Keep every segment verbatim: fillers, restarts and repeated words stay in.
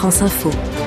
France Info.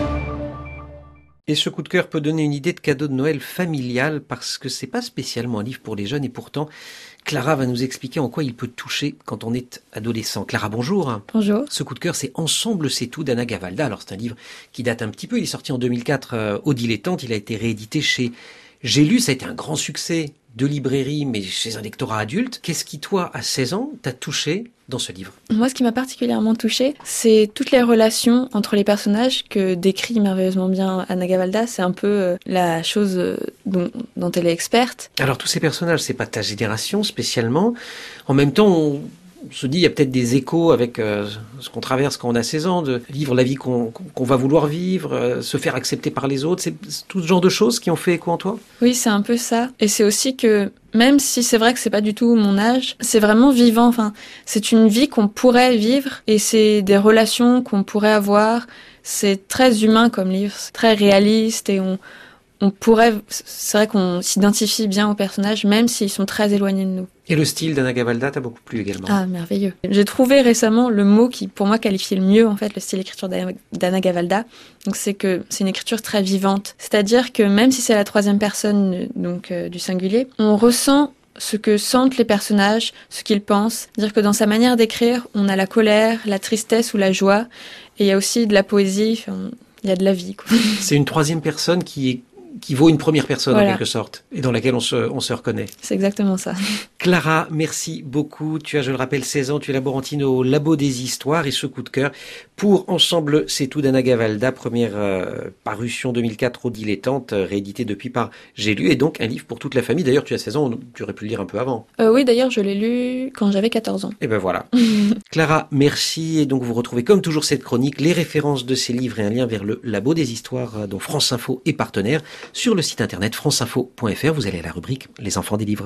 Et ce coup de cœur peut donner une idée de cadeau de Noël familial parce que c'est pas spécialement un livre pour les jeunes et pourtant Clara va nous expliquer en quoi il peut toucher quand on est adolescent. Clara, bonjour. Bonjour. Ce coup de cœur, c'est Ensemble, c'est tout d'Anna Gavalda. Alors c'est un livre qui date un petit peu, il est sorti en deux mille quatre euh, au Dilettante, il a été réédité chez J'ai lu, ça a été un grand succès de librairie mais chez un lectorat adulte. Qu'est-ce qui, toi, à seize ans, t'a touché dans ce livre? Moi, ce qui m'a particulièrement touchée, c'est toutes les relations entre les personnages que décrit merveilleusement bien Anna Gavalda. C'est un peu euh, la chose euh, dont, dont elle est experte. Alors, tous ces personnages, c'est pas ta génération spécialement. En même temps, on... On se dit, il y a peut-être des échos avec euh, ce qu'on traverse quand on a seize ans, de vivre la vie qu'on, qu'on va vouloir vivre, euh, se faire accepter par les autres. C'est, c'est tout ce genre de choses qui ont fait écho en toi? Oui, c'est un peu ça. Et c'est aussi que, même si c'est vrai que c'est pas du tout mon âge, c'est vraiment vivant. Enfin, c'est une vie qu'on pourrait vivre et c'est des relations qu'on pourrait avoir. C'est très humain comme livre, c'est très réaliste et on... On pourrait, c'est vrai qu'on s'identifie bien aux personnages, même s'ils sont très éloignés de nous. Et le style d'Anna Gavalda t'a beaucoup plu également? Ah, merveilleux. J'ai trouvé récemment le mot qui, pour moi, qualifiait le mieux, en fait, le style d'écriture d'Anna Gavalda. Donc, c'est que c'est une écriture très vivante. C'est-à-dire que même si c'est la troisième personne, donc, euh, du singulier, on ressent ce que sentent les personnages, ce qu'ils pensent. C'est-à-dire que dans sa manière d'écrire, on a la colère, la tristesse ou la joie. Et il y a aussi de la poésie, enfin, il y a de la vie, quoi. C'est une troisième personne qui est qui vaut une première personne, voilà, en quelque sorte, et dans laquelle on se, on se reconnaît. C'est exactement ça. Clara, merci beaucoup. Tu as, je le rappelle, seize ans, tu es laborantine au Labo des Histoires, et ce coup de cœur pour Ensemble, c'est tout d'Anna Gavalda, première euh, parution deux mille quatre au Dilettante, euh, réédité depuis par J'ai lu, et donc un livre pour toute la famille. D'ailleurs, tu as seize ans, tu aurais pu le lire un peu avant. Euh, oui, d'ailleurs, je l'ai lu quand j'avais quatorze ans. Et ben voilà. Clara, merci, et donc vous retrouvez comme toujours cette chronique, les références de ces livres et un lien vers le Labo des Histoires dont France Info est partenaire. Sur le site internet franceinfo point f r, vous allez à la rubrique Les enfants des livres.